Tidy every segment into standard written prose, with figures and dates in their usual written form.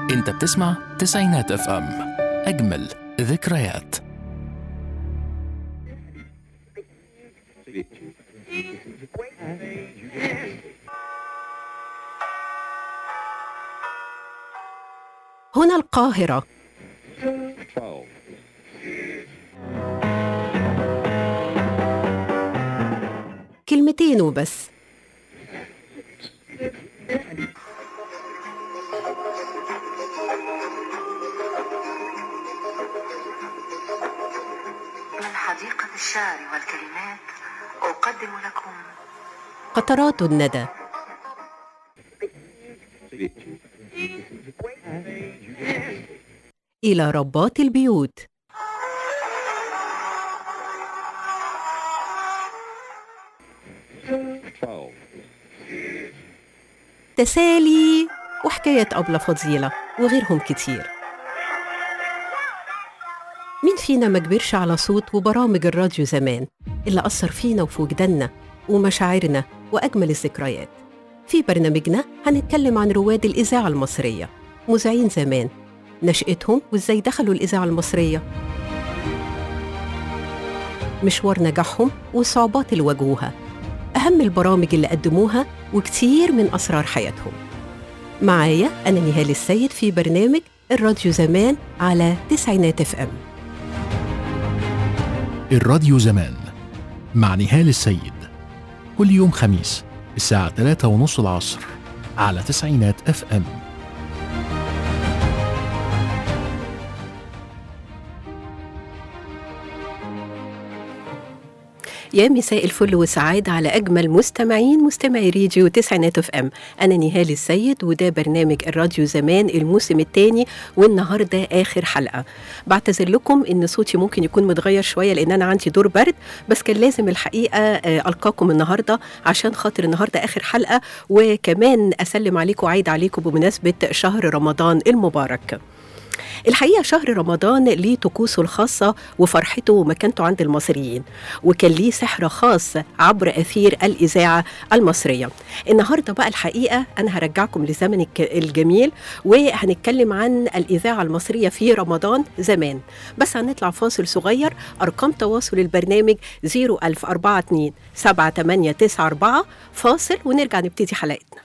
انت بتسمع تسعينات اف ام، اجمل ذكريات. هنا القاهرة. كلمتين وبس. من حديقة الشعر والكلمات أقدم لكم قطرات الندى. إلى ربات البيوت. تسالي وحكاية أبلة فضيلة وغيرهم كتير. مين فينا ما كبرش على صوت وبرامج الراديو زمان اللي أثر فينا وفي وجداننا ومشاعرنا وأجمل الذكريات؟ في برنامجنا هنتكلم عن رواد الإذاعة المصرية، مذيعين زمان، نشأتهم وإزاي دخلوا الإذاعة المصرية، مشوار نجاحهم والصعوبات اللي واجهوها، أهم البرامج اللي قدموها وكتير من أسرار حياتهم. معايا أنا نهال السيد في برنامج الراديو زمان على تسعينات اف ام. الراديو زمان مع نهال السيد، كل يوم خميس الساعة 3:30 العصر على تسعينات اف ام. يا مساء الفل والسعادة على أجمل مستمعي راديو تسعينات اف ام. أنا نهال السيد وده برنامج الراديو زمان الموسم الثاني، والنهاردة آخر حلقة. بعتذر لكم إن صوتي ممكن يكون متغير شوية لأن أنا عندي دور برد، بس كان لازم الحقيقة ألقاكم النهاردة عشان خاطر النهاردة آخر حلقة، وكمان أسلم عليكم وعيد عليكم بمناسبة شهر رمضان المبارك. الحقيقة شهر رمضان ليه طقوسه الخاصة وفرحته ومكانته عند المصريين، وكان ليه سحر خاص عبر أثير الإذاعة المصرية. النهاردة بقى الحقيقة أنا هرجعكم لزمن الجميل، وهنتكلم عن الإذاعة المصرية في رمضان زمان. بس هنطلع فاصل صغير. أرقام تواصل البرنامج 01042 7894. فاصل ونرجع نبتدي حلقتنا.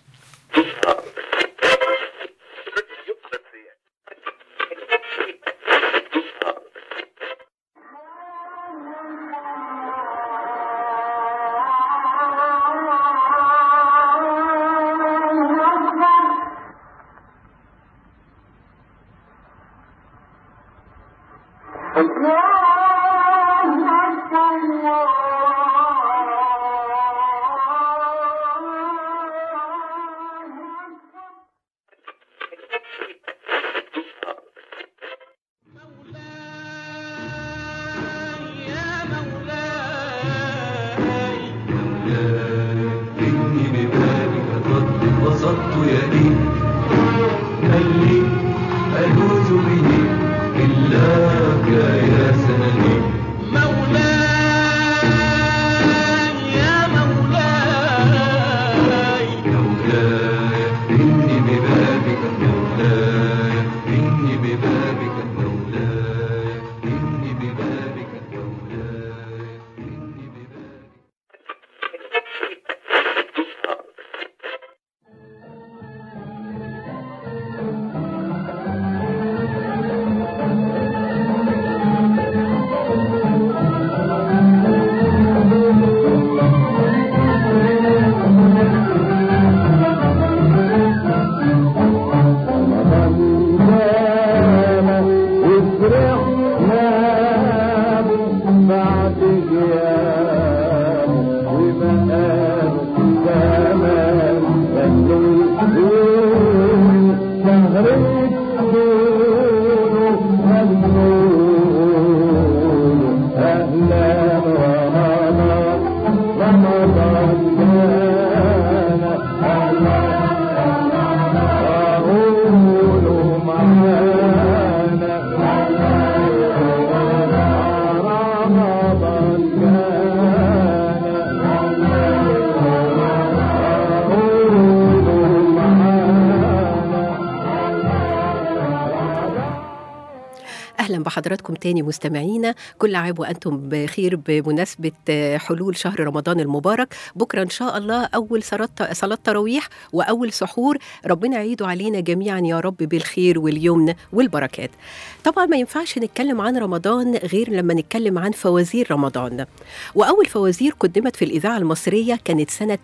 بحضراتكم تاني مستمعينا، كل عام وأنتم بخير بمناسبة حلول شهر رمضان المبارك. بكرة إن شاء الله أول صلاة تراويح وأول سحور، ربنا يعيده علينا جميعا يا رب بالخير واليمن والبركات. طبعا ما ينفعش نتكلم عن رمضان غير لما نتكلم عن فوازير رمضان. وأول فوازير قدمت في الإذاعة المصرية كانت سنة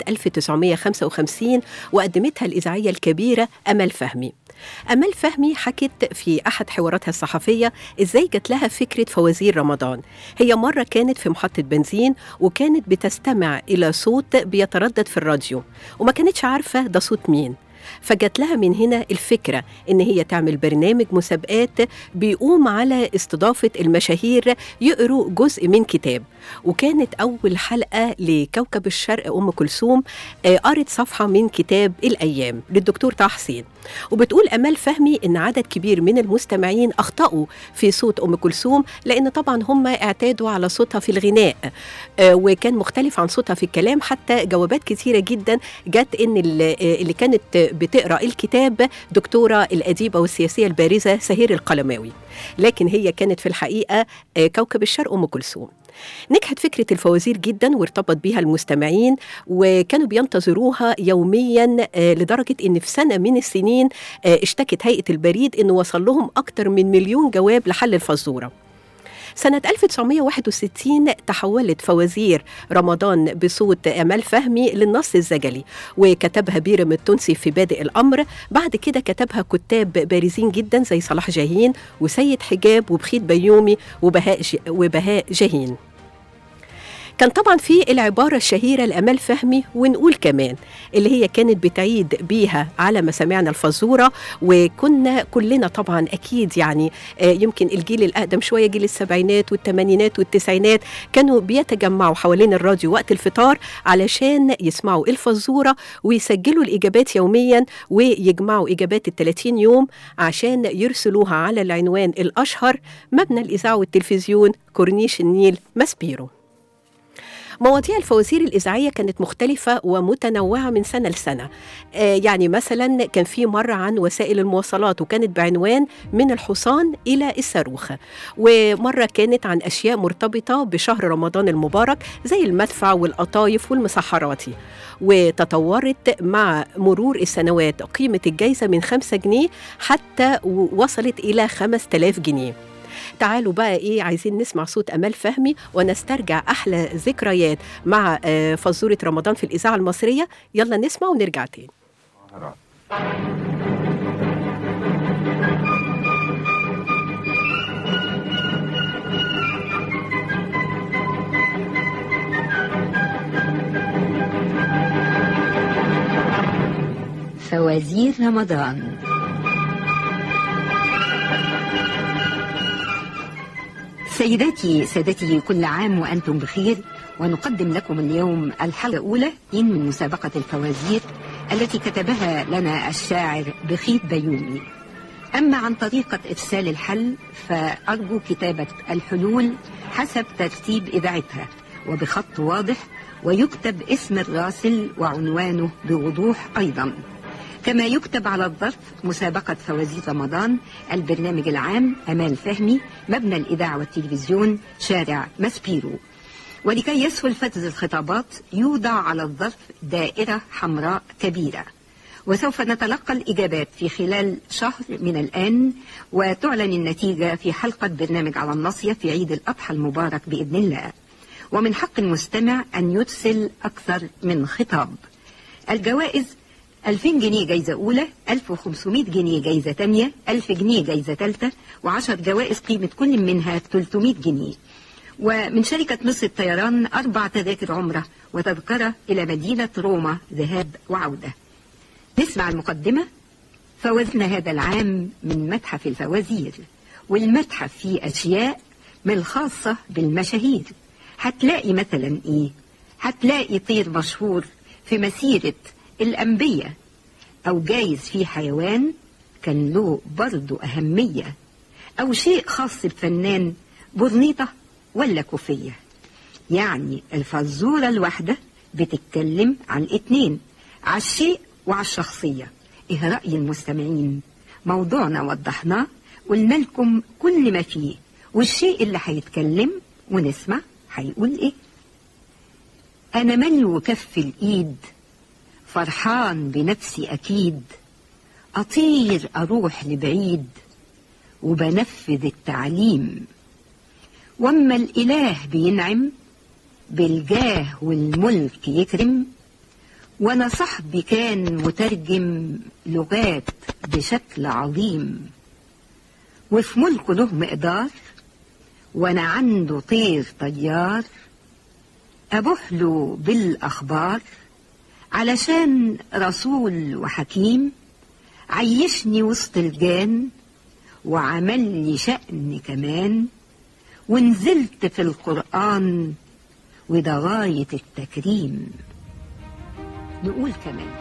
1955 وقدمتها الإذاعية الكبيرة أمال فهمي. أمال فهمي حكت في أحد حواراتها الصحفية إزاي جات لها فكرة فوازير رمضان. هي مرة كانت في محطة بنزين وكانت بتستمع إلى صوت بيتردد في الراديو وما كانتش عارفة ده صوت مين، فجات لها من هنا الفكرة إن هي تعمل برنامج مسابقات بيقوم على استضافة المشاهير يقروا جزء من كتاب. وكانت أول حلقة لكوكب الشرق أم كلثوم قرت صفحة من كتاب الأيام للدكتور طه حسين. وبتقول أمال فهمي إن عدد كبير من المستمعين أخطأوا في صوت أم كلثوم، لأن طبعا هم اعتادوا على صوتها في الغناء وكان مختلف عن صوتها في الكلام. حتى جوابات كثيرة جدا جت إن اللي كانت بتقرأ الكتاب دكتورة الأديبة والسياسية البارزة سهير القلماوي، لكن هي كانت في الحقيقة كوكب الشرق أم كلثوم. نجحت فكرة الفوازير جدا وارتبط بيها المستمعين وكانوا بينتظروها يوميا، لدرجة ان في سنة من السنين اشتكت هيئة البريد انه وصل لهم اكتر من 1,000,000 جواب لحل الفزورة. سنة 1961 تحولت فوازير رمضان بصوت أمال فهمي للنص الزجلي، وكتبها بيرم التونسي في بادئ الأمر. بعد كده كتبها كتاب بارزين جدا زي صلاح جاهين وسيد حجاب وبخيت بيومي وبهاء جاهين. كان طبعا في العبارة الشهيرة لأمال فهمي ونقول كمان اللي هي كانت بتعيد بيها على ما سمعنا الفزورة. وكنا كلنا طبعا أكيد يعني يمكن الجيل الأقدم شوية، جيل السبعينات والثمانينات والتسعينات، كانوا بيتجمعوا حوالين الراديو وقت الفطار علشان يسمعوا الفزورة ويسجلوا الإجابات يوميا ويجمعوا إجابات 30 يوم عشان يرسلوها على العنوان الأشهر: مبنى الإذاعة والتلفزيون، كورنيش النيل، ماسبيرو. مواضيع الفوازير الإذاعية كانت مختلفة ومتنوعة من سنة لسنة. يعني مثلا كان في مرة عن وسائل المواصلات وكانت بعنوان من الحصان إلى الصاروخ، ومرة كانت عن أشياء مرتبطة بشهر رمضان المبارك زي المدفع والقطايف والمسحراتي. وتطورت مع مرور السنوات قيمة الجائزة من 5 جنيه حتى وصلت إلى 5000 جنيه. تعالوا بقى عايزين نسمع صوت أمال فهمي ونسترجع أحلى ذكريات مع فزورة رمضان في الإذاعة المصرية. يلا نسمع ونرجع تاني. فوازير رمضان. سيداتي سادتي، كل عام وأنتم بخير. ونقدم لكم اليوم الحلقة الأولى من مسابقة الفوازير التي كتبها لنا الشاعر بخيت بيومي. أما عن طريقة إرسال الحل فأرجو كتابة الحلول حسب ترتيب إذاعتها وبخط واضح، ويكتب اسم الراسل وعنوانه بوضوح أيضا، كما يكتب على الظرف مسابقة فوازير رمضان، البرنامج العام، أمال فهمي، مبنى الإذاعة والتلفزيون، شارع ماسبيرو. ولكي يسهل فتز الخطابات يوضع على الظرف دائرة حمراء كبيرة، وسوف نتلقى الإجابات في خلال شهر من الآن، وتعلن النتيجة في حلقة برنامج على الناصية في عيد الأضحى المبارك بإذن الله. ومن حق المستمع أن يرسل أكثر من خطاب. الجوائز: 2000 جنيه جايزة أولى، 1500 جنيه جايزة تانية، 1000 جنيه جايزة تالتة، و10 جوائز قيمة كل منها 300 جنيه. ومن شركة مصر الطيران 4 تذاكر عمرة وتذكرة إلى مدينة روما ذهاب وعودة. نسمع المقدمة. فوزنا هذا العام من متحف الفوازير، والمتحف فيه أشياء من الخاصة بالمشاهير. هتلاقي مثلا هتلاقي طير مشهور في مسيرة الأنبياء، أو جايز فيه حيوان كان له برضو أهمية، أو شيء خاص بفنان، برنيطة ولا كوفية. يعني الفزورة الواحدة بتتكلم عن 2، على الشيء وعلى الشخصية. إيه رأي المستمعين؟ موضوعنا وضحناه، قلنا لكم كل ما فيه، والشيء اللي هيتكلم ونسمع هيقول ايه. انا ملو كف الايد، فرحان بنفسي اكيد، اطير اروح لبعيد وبنفذ التعليم. واما الاله بينعم بالجاه والملك يكرم، وانا صاحبي كان مترجم لغات بشكل عظيم، وفي ملكه له مقدار، وانا عنده طير طيار، ابوح له بالاخبار علشان رسول وحكيم، عيشني وسط الجان وعمل لي شأن كمان، ونزلت في القرآن وده غاية التكريم. نقول كمان.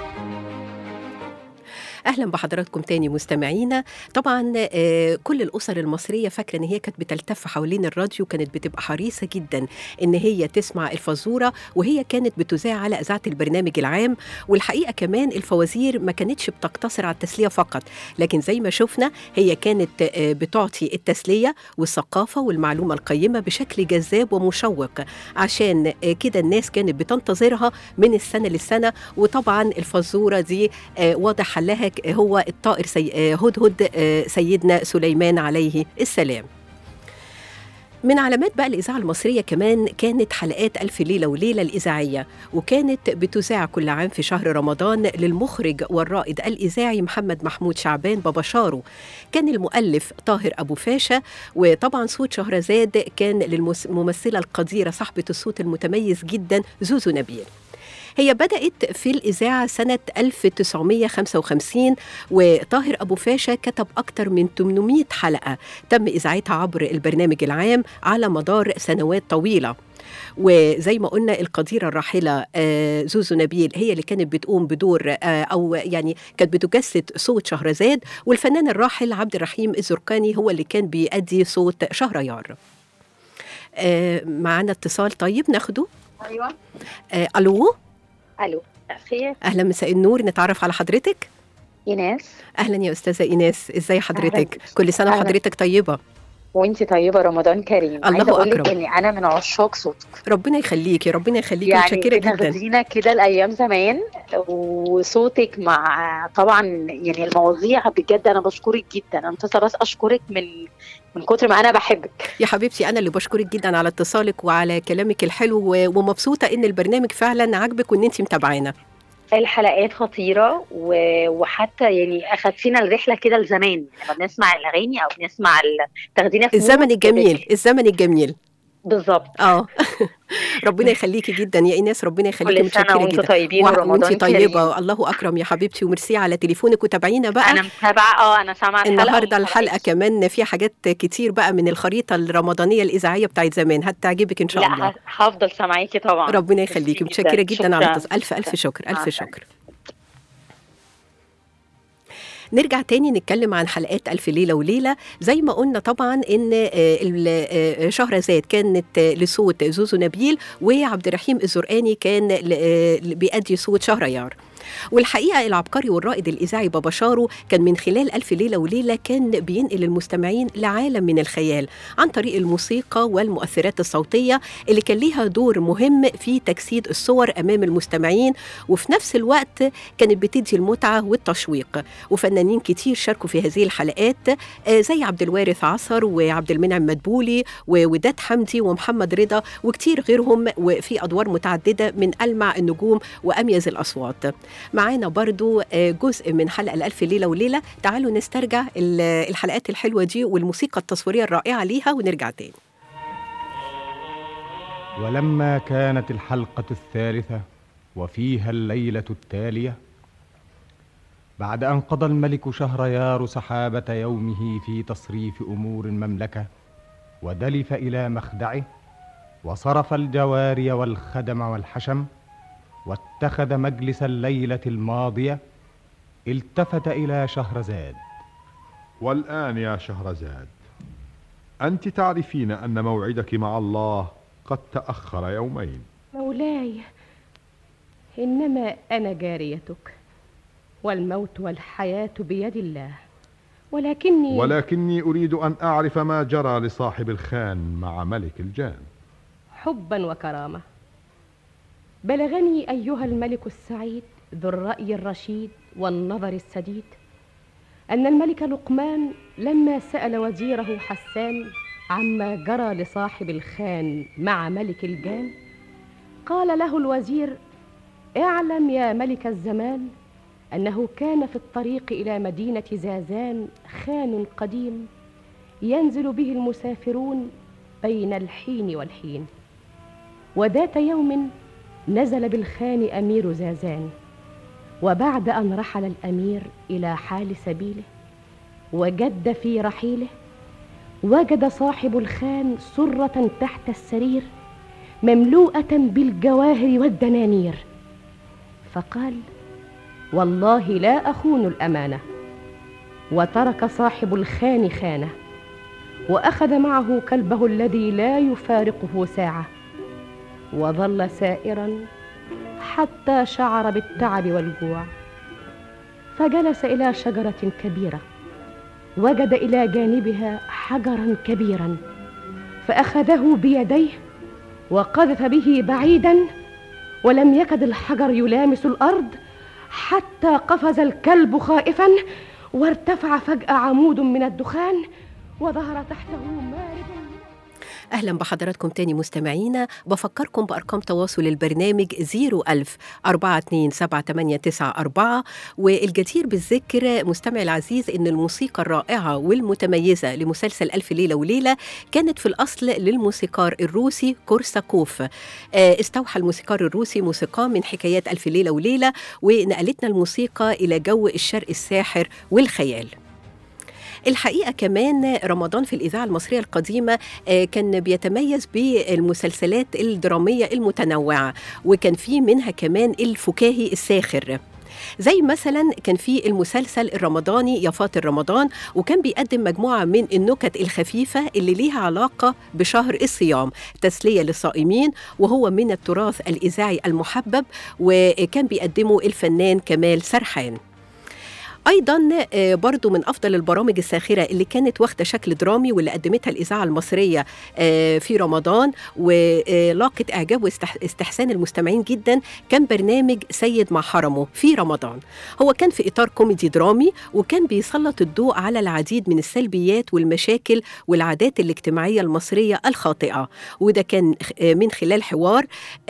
اهلا بحضراتكم تاني مستمعينا. طبعا كل الاسر المصريه فاكره ان هي كانت بتلتف حوالين الراديو، كانت بتبقى حريصه جدا ان هي تسمع الفزوره، وهي كانت بتذاع على اذاعه البرنامج العام. والحقيقه كمان الفوازير ما كانتش بتقتصر على التسليه فقط، لكن زي ما شفنا هي كانت بتعطي التسليه والثقافه والمعلومه القيمه بشكل جذاب ومشوق، عشان كده الناس كانت بتنتظرها من السنه للسنه. وطبعا الفزوره دي واضح حلها هو الطائر هدهد سيدنا سليمان عليه السلام. من علامات بقى الإذاعة المصرية كمان كانت حلقات ألف ليلة وليلة الإذاعية، وكانت بتذاع كل عام في شهر رمضان للمخرج والرائد الإذاعي محمد محمود شعبان بابا شارو. كان المؤلف طاهر أبو فاشا، وطبعا صوت شهرزاد كان للممثلة القديرة صاحبة الصوت المتميز جدا زوزو نبيل. هي بدأت في الإذاعة سنة 1955، وطاهر أبو فاشا كتب أكثر من 800 حلقة تم إذاعتها عبر البرنامج العام على مدار سنوات طويلة. وزي ما قلنا القديرة الراحلة زوزو نبيل هي اللي كانت بتقوم بدور أو يعني كانت بتجسد صوت شهرزاد، والفنان الراحل عبد الرحيم الزرقاني هو اللي كان بيأدي صوت شهريار. معنا اتصال، طيب ناخده. أيوة. ألو. ألو، خير. أهلا، مساء النور، نتعرف على حضرتك. إيناس. أهلا يا أستاذة إيناس، إزاي حضرتك؟ كل سنة وحضرتك طيبة. وانتي طيبة، رمضان كريم. الله أكرم. إني أنا من عشاق صوتك. ربنا يخليكي، ربنا يخليكي، يعني متشكرة جدا. بتاخدينا كده الأيام زمان، وصوتك مع طبعا يعني المواضيع، بجد أنا بشكرك جدا. أنا متصلة بس أشكرك من كتر ما أنا بحبك يا حبيبتي. أنا اللي بشكرك جدا على اتصالك وعلى كلامك الحلو، ومبسوطة إن البرنامج فعلا عاجبك وإن أنتي متابعانا. الحلقات خطيرة، وحتى يعني أخدتينا الرحلة كده لزمان لما بنسمع الأغاني أو بنسمع تاخدينا في الزمن الجميل، الزمن الجميل بالظبط. ربنا يخليكي جدا يا إيناس، ربنا يخليكي، متشكرة جدا. طيبين وانتي طيبة، الله أكرم يا حبيبتي، وميرسي على تليفونك. وتابعينا بقى، أنا متابعة. أنا سامعة النهاردة الحلقة كمان في حاجات كتير بقى من الخريطة الرمضانية الإذاعية بتاعت زمان، هتعجبك إن شاء الله. لا، هفضل سامعيكي طبعا. ربنا يخليكي، متشكرة جدا على ألف شكر، ألف شكر. نرجع تاني نتكلم عن حلقات ألف ليلة وليلة. زي ما قلنا طبعا إن شهرزاد كانت لصوت زوزو نبيل، وعبد الرحيم الزرقاني كان بيأدي صوت شهريار. والحقيقة العبقري والرائد الإذاعي بابا شارو كان من خلال ألف ليلة وليلة كان بينقل المستمعين لعالم من الخيال عن طريق الموسيقى والمؤثرات الصوتية اللي كان ليها دور مهم في تجسيد الصور أمام المستمعين، وفي نفس الوقت كانت بتدي المتعة والتشويق. وفنانين كتير شاركوا في هذه الحلقات زي عبد الوارث عصر وعبد المنعم مدبولي ووداد حمدي ومحمد رضا وكتير غيرهم، وفي أدوار متعددة من ألمع النجوم وأميز الأصوات. معانا برضو جزء من حلقة الألف ليلة وليلة. تعالوا نسترجع الحلقات الحلوة دي والموسيقى التصويرية الرائعة ليها ونرجع تاني. ولما كانت الحلقة الثالثة وفيها الليلة التالية، بعد أن قضى الملك شهريار سحابة يومه في تصريف أمور المملكة ودلف إلى مخدعه وصرف الجواري والخدم والحشم واتخذ مجلس الليلة الماضية، التفت إلى شهرزاد. والآن يا شهرزاد، أنت تعرفين أن موعدك مع الله قد تأخر يومين. مولاي، إنما أنا جاريتك، والموت والحياة بيد الله، ولكني أريد أن أعرف ما جرى لصاحب الخان مع ملك الجان. حبا وكرامة. بلغني أيها الملك السعيد ذو الرأي الرشيد والنظر السديد أن الملك لقمان لما سأل وزيره حسان عما جرى لصاحب الخان مع ملك الجان، قال له الوزير: اعلم يا ملك الزمان أنه كان في الطريق إلى مدينة زازان خان قديم ينزل به المسافرون بين الحين والحين. وذات يوم نزل بالخان أمير زازان، وبعد أن رحل الأمير إلى حال سبيله وجد في رحيله، وجد صاحب الخان سرة تحت السرير مملوءة بالجواهر والدنانير، فقال: والله لا أخون الأمانة. وترك صاحب الخان خانه، وأخذ معه كلبه الذي لا يفارقه ساعة، وظل سائرا حتى شعر بالتعب والجوع، فجلس إلى شجرة كبيرة، وجد إلى جانبها حجرا كبيرا، فأخذه بيديه وقذف به بعيدا، ولم يكد الحجر يلامس الأرض حتى قفز الكلب خائفا، وارتفع فجأة عمود من الدخان وظهر تحته مارد. أهلا بحضراتكم تاني مستمعينا. بفكركم بأرقام تواصل البرنامج 010427894، والجدير بالذكر مستمع العزيز إن الموسيقى الرائعة والمتميزة لمسلسل ألف ليلة وليلة كانت في الأصل للموسيقار الروسي كورساكوف. استوحى الموسيقار الروسي موسيقى من حكايات ألف ليلة وليلة، ونقلتنا الموسيقى إلى جو الشرق الساحر والخيال. الحقيقة كمان رمضان في الإذاعة المصرية القديمة كان بيتميز بالمسلسلات الدرامية المتنوعة، وكان في منها كمان الفكاهي الساخر، زي مثلا كان في المسلسل الرمضاني يا فاطر رمضان، وكان بيقدم مجموعة من النكت الخفيفة اللي ليها علاقة بشهر الصيام، تسلية للصائمين، وهو من التراث الإذاعي المحبب، وكان بيقدمه الفنان كمال سرحان. أيضاً برضو من أفضل البرامج الساخرة اللي كانت واخدة شكل درامي واللي قدمتها الإذاعة المصرية في رمضان ولاقت إعجاب واستحسان المستمعين جداً، كان برنامج سيد مع حرمه في رمضان. هو كان في إطار كوميدي درامي، وكان بيسلط الضوء على العديد من السلبيات والمشاكل والعادات الاجتماعية المصرية الخاطئة، وده كان من خلال حوار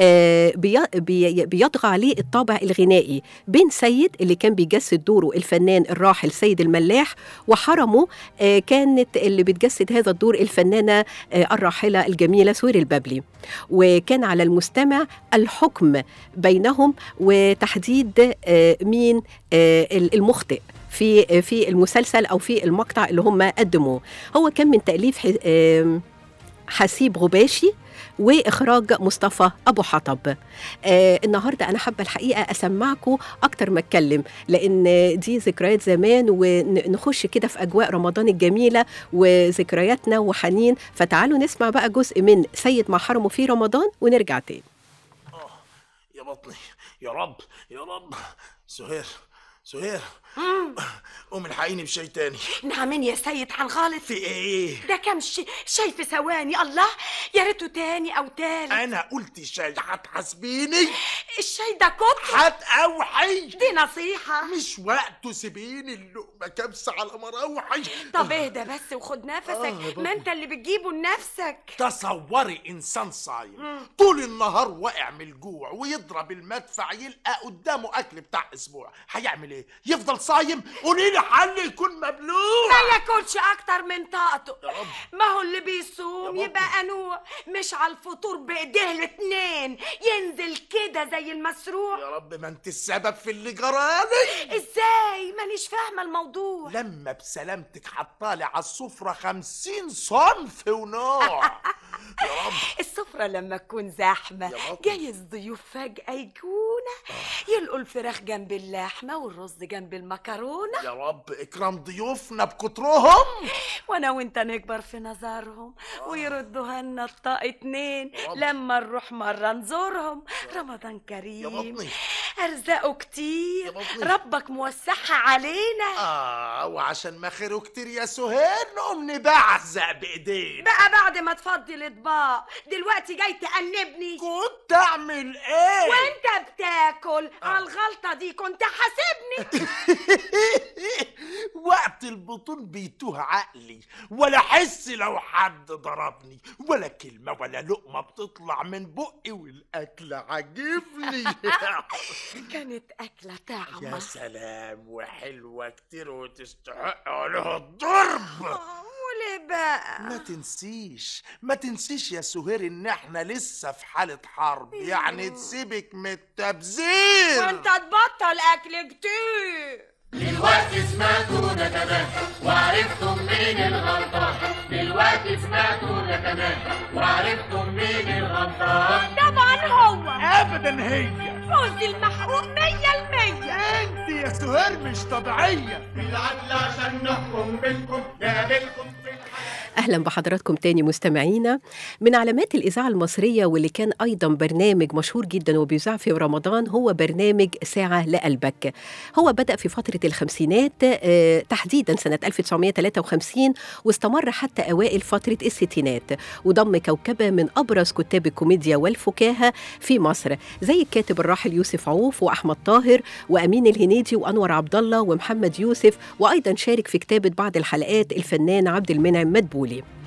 بيطغى عليه الطابع الغنائي بين سيد اللي كان بيجسد دوره الفنان الراحل سيد الملاح، وحرمه كانت اللي بتجسد هذا الدور الفنانة الراحلة الجميلة سوير البابلي. وكان على المستمع الحكم بينهم وتحديد مين المخطئ في المسلسل أو في المقطع اللي هم قدموه. هو كان من تأليف حسيب غباشي وإخراج مصطفى أبو حطب. النهاردة أنا حابة الحقيقة أسمعكم أكتر ما أتكلم، لأن دي ذكريات زمان، ونخش كده في أجواء رمضان الجميلة وذكرياتنا وحنين. فتعالوا نسمع بقى جزء من سيد مع حرمه في رمضان ونرجع تاني. يا بطني، يا رب يا رب. سهير قوم الحقيني بشي تاني. نعمين يا سيد حنغلط في ايه؟ ده كم شي في ثواني. الله، يا ريته تاني او تالت. انا قلت شاي، هتحاسبيني؟ الشاي ده كتر. هتقوحي، دي نصيحة. مش وقته، سيبيني اللقمة كبسة على مراوحي. طب اهدى بس وخد نفسك، ما انت اللي بتجيبه لنفسك. تصوري انسان صايم طول النهار واقع من الجوع ويضرب المدفع يلقى قدامه اكل بتاع اسبوع، هيعمل ايه؟ يفضل صايم؟ قولي لي حل يكون مبلوع. ما ياكلش اكتر من طاقته. ما هو اللي بيصوم يبقى قنوع، مش على الفطور بايديه الاتنين ينزل كده زي المسروع. يا رب، ما انت السبب في اللي جرالي. ازاي؟ مانيش فاهمه الموضوع. لما بسلامتك حطالي على السفره 50 صنف ونوع. يا رب، السفرة لما تكون زحمة جايز ضيوف فجأة يجونا يلقوا الفراخ جنب اللحمة والرز جنب المكرونة. يا رب اكرم ضيوفنا بكترهم، وانا وانت نكبر في نظرهم ويردوها لنا الطاق 2 لما نروح مرة نزورهم. رمضان كريم. يا بطني، ارزاقه كتير، ربك موسعها علينا. وعشان ما خيره كتير يا سهير نقوم نبعزق بايدينا بقى بعد ما تفضي الاطباق دلوقتي جاي تأنبني؟ كنت اعمل ايه وانت بتاكل؟ على الغلطه دي كنت حاسبني. وقت البطون بيتوه عقلي، ولا حس لو حد ضربني، ولا كلمة ولا لقمة بتطلع من بقي، والأكل عجبني. كانت أكلة طعمة يا سلام، وحلوة كتير وتستحق عليها الضرب. وليه بقى؟ ما تنسيش يا سهير ان احنا لسه في حالة حرب، يعني تسيبك من التبذير وانت تبطل اكل كتير. دلوقتي سمعتوا ده كمان وعرفتم مين الغلطان، دلوقتي سمعتوا ده كمان وعرفتم مين الغلطان. طبعا هو. ابدا هي فوزي المحقوق 100%. انت يا سهير مش طبيعية. بالعدل عشان نحكم بينكم نقابلكم في أهلا بحضراتكم تاني مستمعينا. من علامات الإذاعة المصرية واللي كان أيضا برنامج مشهور جدا وبيذاع في رمضان هو برنامج ساعة لقلبك. هو بدأ في فترة الخمسينات تحديدا سنة 1953 واستمر حتى أوائل فترة الستينات، وضم كوكبة من أبرز كتاب الكوميديا والفكاهة في مصر زي الكاتب الراحل يوسف عوف وأحمد طاهر وأمين الهنيدي وأنور عبد الله ومحمد يوسف، وأيضا شارك في كتابة بعض الحلقات الفنان عبد المنعم مدبولي.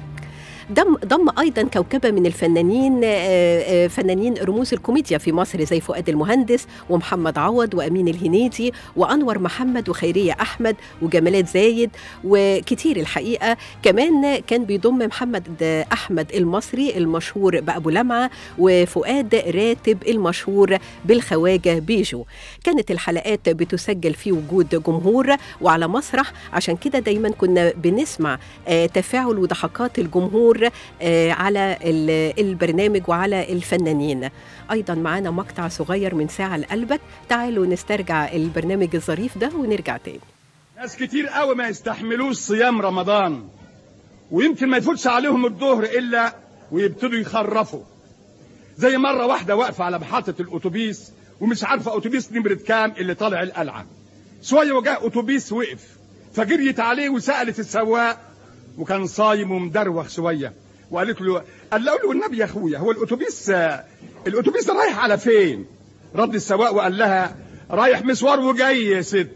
ضم أيضا كوكبة من الفنانين فنانين رموز الكوميديا في مصر زي فؤاد المهندس ومحمد عوض وأمين الهنيدي وأنور محمد وخيرية أحمد وجمالات زايد وكتير الحقيقة. كمان كان بيضم محمد أحمد المصري المشهور بأبو لمعة وفؤاد راتب المشهور بالخواجة بيجو. كانت الحلقات بتسجل في وجود جمهور وعلى مسرح، عشان كده دايما كنا بنسمع تفاعل وضحكات الجمهور على البرنامج وعلى الفنانين. أيضا معانا مقطع صغير من ساعة لقلبك، تعالوا نسترجع البرنامج الظريف ده ونرجع تاني. ناس كتير قوي ما يستحملوش صيام رمضان، ويمكن ما يفوتش عليهم الظهر إلا ويبتدوا يخرفوا. زي مرة واحدة واقفة على محطة الأتوبيس ومش عارفة أتوبيس نمرة كام اللي طالع القلعة. شوية وجاء أتوبيس وقف، فجريت عليه وسألت السواق، وكان صايم ومدروخ شويه، وقالت له قال له والنبي يا اخويا هو الاتوبيس ده رايح على فين؟ رد السواق وقال لها رايح مشوار وجاي يا ست.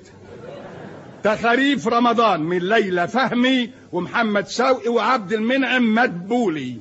تخاريف رمضان من ليلى فهمي ومحمد شوقي وعبد المنعم مدبولي.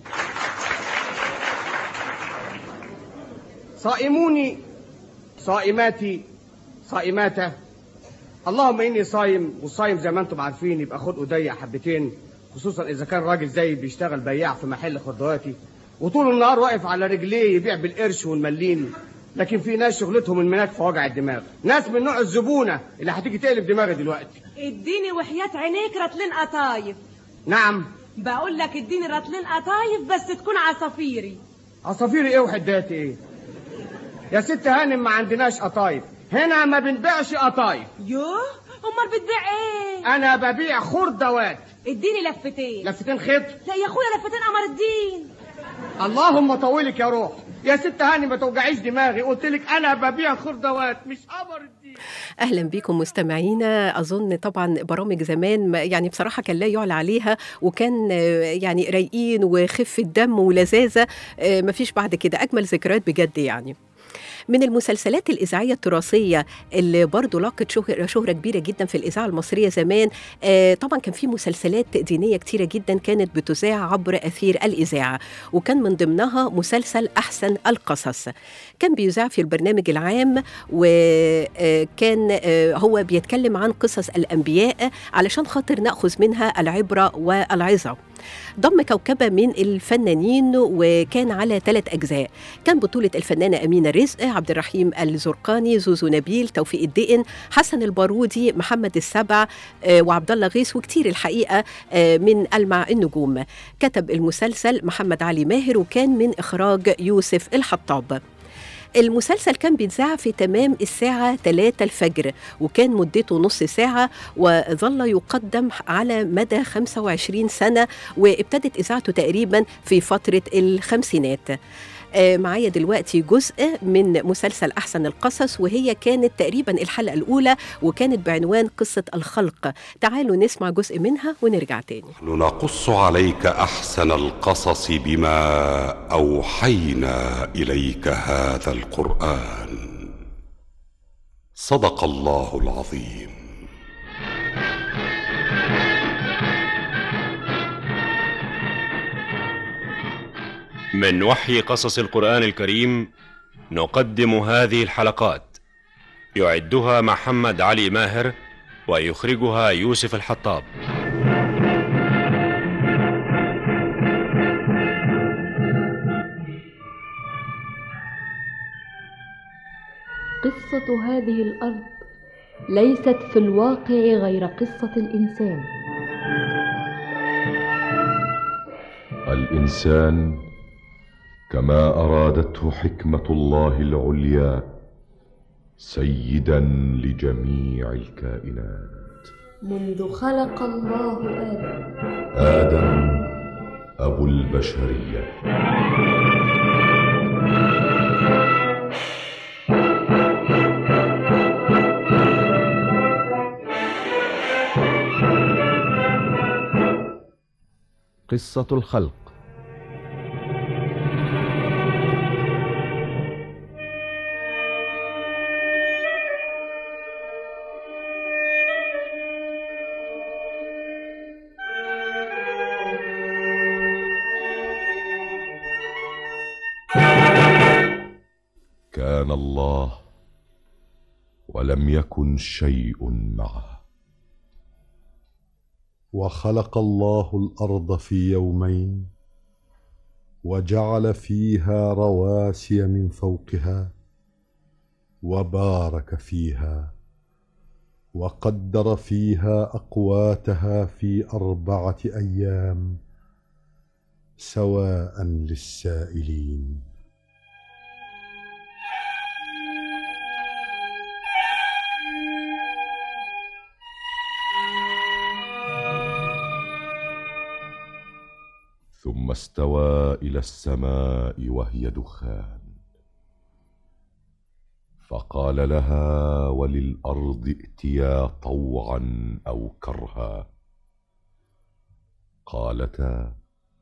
صائموني صائماتي صائماته، اللهم اني صايم، والصايم زي ما انتم عارفين يبقى خلقه ضيق حبتين، خصوصا اذا كان راجل زي بيشتغل بياع في محل خضرواتي وطول النهار واقف على رجليه يبيع بالقرش والمليم. لكن في ناس شغلتهم المناك في وجع الدماغ، ناس من نوع الزبونه اللي هتيجي تقلب دماغي دلوقتي. اديني وحياة عينيك رطلين قطايف. نعم بقول لك اديني رطلين قطايف بس تكون عصافيري. عصافيري ايه وحداتي ايه يا ست هانم؟ ما عندناش قطايف هنا، ما بنبيعش قطايف. يوه امال بتبيع ايه؟ انا ببيع خردوات. اديني لفتين خيط. لا يا اخويا لفتين قمر الدين. اللهم طولك يا روح يا ست هاني، ما توجعيش دماغي، قلت لك انا ببيع خردوات مش قمر الدين. اهلا بكم مستمعينا. اظن طبعا برامج زمان يعني بصراحه كان لا يعلى عليها، وكان يعني رايقين وخفه دم ولذاذه، مفيش بعد كده، اجمل ذكريات بجد. يعني من المسلسلات الإذاعية التراثية اللي برضو لاقت شهرة كبيرة جدا في الإذاعة المصرية زمان، طبعا كان في مسلسلات دينية كتيرة جدا كانت بتذاع عبر أثير الإذاعة، وكان من ضمنها مسلسل أحسن القصص. كان بيذاع في البرنامج العام، وكان هو بيتكلم عن قصص الأنبياء علشان خاطر نأخذ منها العبرة والعظة. ضم كوكبة من الفنانين وكان على 3 أجزاء. كان بطولة الفنانة أمينة رزق، عبد الرحيم الزرقاني، زوزو نبيل، توفيق الدقن، حسن البارودي، محمد السبع، وعبد الله غيث، وكتير الحقيقة من ألمع النجوم. كتب المسلسل محمد علي ماهر، وكان من إخراج يوسف الحطاب. المسلسل كان بيتذاع في تمام الساعة 3 الفجر، وكان مدته نص ساعة، وظل يقدم على مدى 25 سنة، وابتدت إذاعته تقريبا في فترة الخمسينات. معايا دلوقتي جزء من مسلسل أحسن القصص، وهي كانت تقريبا الحلقة الأولى وكانت بعنوان قصة الخلق. تعالوا نسمع جزء منها ونرجع تاني. نقص عليك أحسن القصص بما أوحينا إليك هذا القرآن. صدق الله العظيم. من وحي قصص القرآن الكريم نقدم هذه الحلقات، يعدها محمد علي ماهر ويخرجها يوسف الحطاب. قصة هذه الأرض ليست في الواقع غير قصة الإنسان. الإنسان كما أرادته حكمة الله العليا سيدا لجميع الكائنات. منذ خلق الله آدم أبو البشرية. قصة الخلق. كان الله ولم يكن شيء معه. وخلق الله الأرض في يومين وجعل فيها رواسي من فوقها وبارك فيها وقدر فيها أقواتها في 4 أيام سواء للسائلين. ثم استوى إلى السماء وهي دخان، فقال لها وللأرض ائتيا طوعا أو كرها، قالتا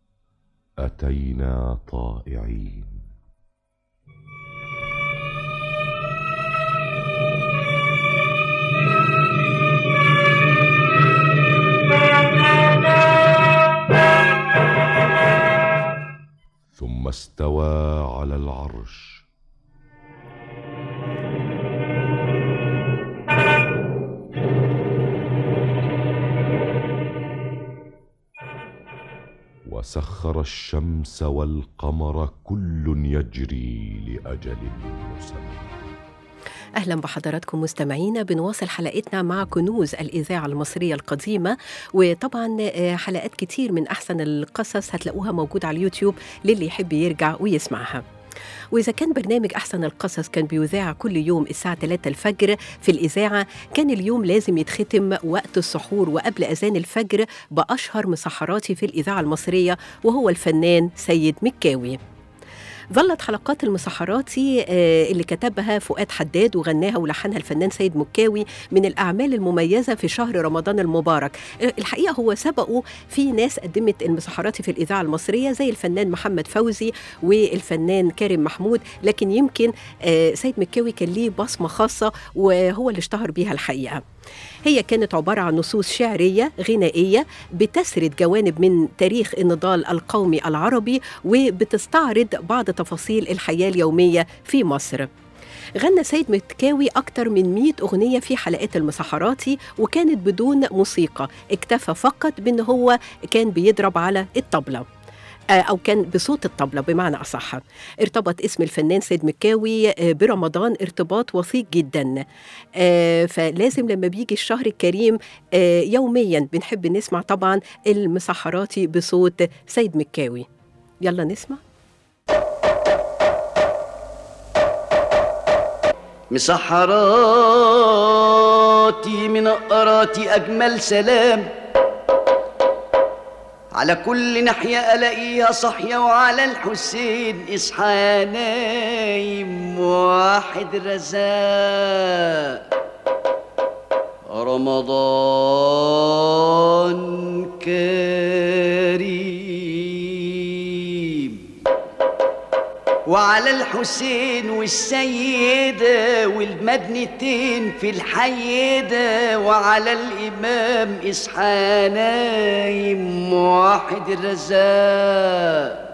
أتينا طائعين. ثم استوى على العرش، وسخر الشمس والقمر كل يجري لأجل مسمى. أهلا بحضراتكم مستمعينا، بنواصل حلقتنا مع كنوز الإذاعة المصرية القديمة، وطبعا حلقات كتير من أحسن القصص هتلاقوها موجودة على اليوتيوب للي يحب يرجع ويسمعها. وإذا كان برنامج أحسن القصص كان بيذاع كل يوم الساعة 3 الفجر في الإذاعة، كان اليوم لازم يتختم وقت السحور وقبل أذان الفجر بأشهر مسحراتي في الإذاعة المصرية، وهو الفنان سيد مكاوي. ظلت حلقات المسحراتي اللي كتبها فؤاد حداد وغناها ولحنها الفنان سيد مكاوي من الأعمال المميزة في شهر رمضان المبارك. الحقيقة هو سبقوا في ناس قدمت المسحراتي في الإذاعة المصرية زي الفنان محمد فوزي والفنان كريم محمود، لكن يمكن سيد مكاوي كان ليه بصمة خاصة وهو اللي اشتهر بيها الحقيقة. هي كانت عبارة عن نصوص شعرية غنائية بتسرد جوانب من تاريخ النضال القومي العربي وبتستعرض بعض تفاصيل الحياة اليومية في مصر. غنى سيد مكاوي أكتر من 100 أغنية في حلقات المسحراتي، وكانت بدون موسيقى، اكتفى فقط بأنه هو كان بيضرب على الطبلة أو كان بصوت الطبلة بمعنى أصح. ارتبط اسم الفنان سيد مكاوي برمضان ارتباط وثيق جدا، فلازم لما بيجي الشهر الكريم يوميا بنحب نسمع طبعا المسحراتي بصوت سيد مكاوي. يلا نسمع. مسحراتي من قراتي أجمل سلام على كل ناحية ألاقيها صاحية، وعلى الحسين اصحى يا نايم واحد رزاق. رمضان كريم، وعلى الحسين والسيدة والمدنتين في الحيدة، وعلى الإمام اصحى نايم واحد الرزاق.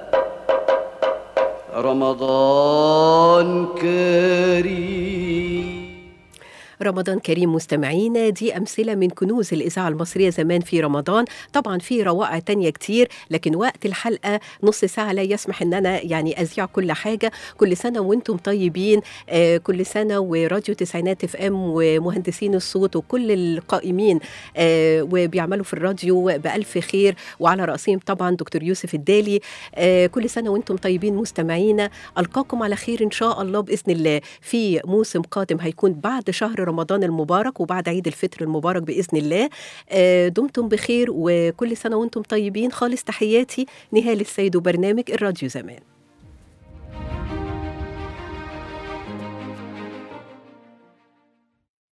رمضان كريم. رمضان كريم مستمعينا، دي أمثلة من كنوز الإذاعة المصرية زمان في رمضان. طبعا في روائع تانية كتير، لكن وقت الحلقة نص ساعة لا يسمح إن أنا يعني أذيع كل حاجة. كل سنة وانتم طيبين، كل سنة وراديو تسعينات FM ومهندسين الصوت وكل القائمين وبيعملوا في الراديو بألف خير، وعلى رأسهم طبعا دكتور يوسف الدالي. كل سنة وانتم طيبين مستمعينا، ألقاكم على خير إن شاء الله بإذن الله في موسم قادم هيكون بعد شهر رمضان المبارك وبعد عيد الفطر المبارك بإذن الله. دمتم بخير وكل سنة وانتم طيبين. خالص تحياتي، نهال السيد وبرنامج الراديو زمان.